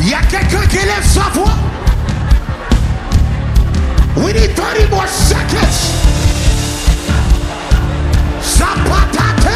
Il y a quelqu'un qui lève sa voix. We need 30 more seconds. Zapatate.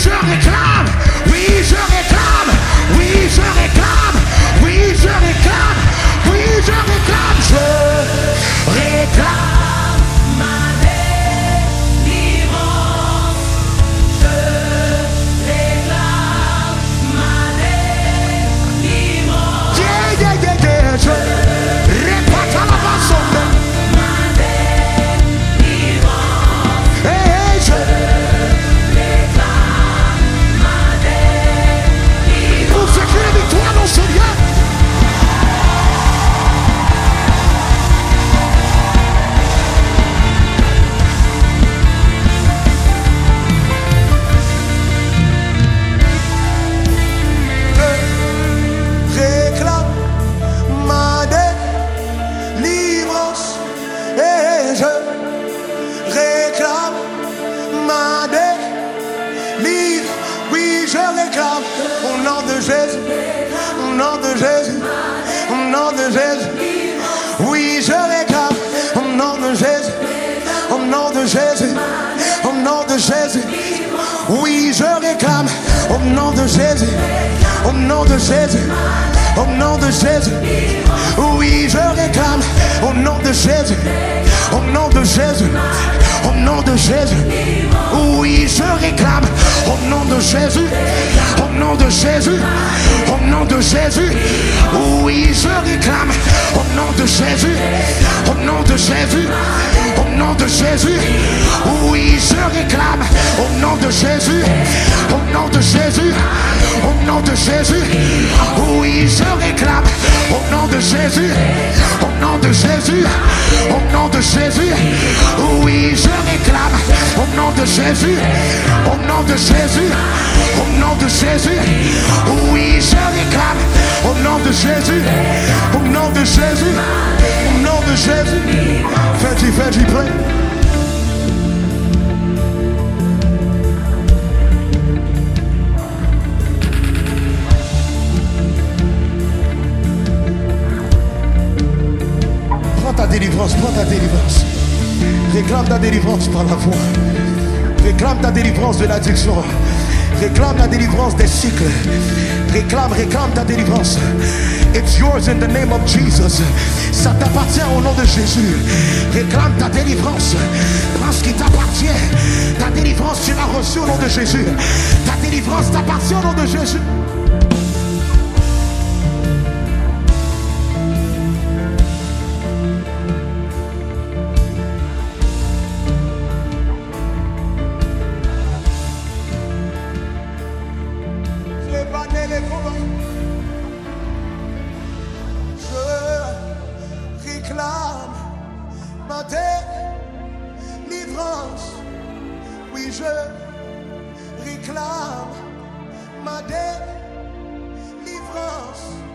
je réclame. Oui, je réclame. Oui, je réclame. Oui, je réclame. Oui, je réclame. Je réclame. Je répète à la base. Et je pour ce qui est victoire dans ce lieu. Au nom de Jésus, au nom de Jésus, au nom de Jésus, oui je réclame, au nom de Jésus, au nom de Jésus, au nom de Jésus, oui je réclame, au nom de Jésus, au nom de Jésus, au nom de Jésus, oui je réclame, au nom de Jésus, au nom de Jésus, au nom de Jésus, oui je réclame, au nom de Jésus, au nom de Jésus, au nom de Jésus, oui je réclame, au nom de Jésus, au nom de Jésus, au nom de Jésus, oui je réclame, au nom de Jésus, au nom de Jésus, au nom de Jésus, oui je réclame, au nom de Jésus, au nom de Jésus, au nom de Jésus, oui je réclame, au nom de Jésus, au nom de Jésus, au nom de Jésus, oui je réclame, au nom de Jésus, au nom de Jésus, au nom de Jésus, fais-y plein. Prends ta délivrance, prends ta délivrance. Réclame ta délivrance par la foi. Réclame ta délivrance de l'addiction. Réclame la délivrance des cycles. Réclame ta délivrance. It's yours in the name of Jesus. Ça t'appartient au nom de Jésus. Réclame ta délivrance. Prends ce qui t'appartient. Ta délivrance, tu l'as reçue au nom de Jésus. Ta délivrance t'appartient au nom de Jésus. Je réclame ma délivrance. Oui, je réclame ma délivrance.